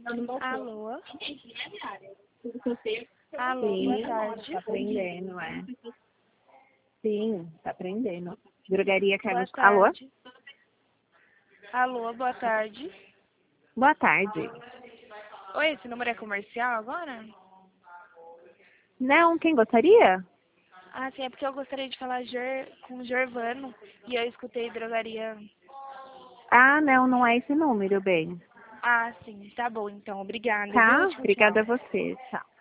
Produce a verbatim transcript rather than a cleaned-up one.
Alô? Alô, Sim, boa tarde. tá aprendendo, é. Sim, tá aprendendo. Drogaria Boa Carlos... Alô? tarde. Alô, boa tarde. Boa tarde. Oi, esse número é comercial agora? Não, quem gostaria? Ah, sim, é porque eu gostaria de falar Ger... com o Gervano e eu escutei drogaria. Ah, não, não é esse número, bem. Ah, sim, tá bom então. Obrigada, viu? Tá? Tchau, Obrigada a tchau. você. Tchau.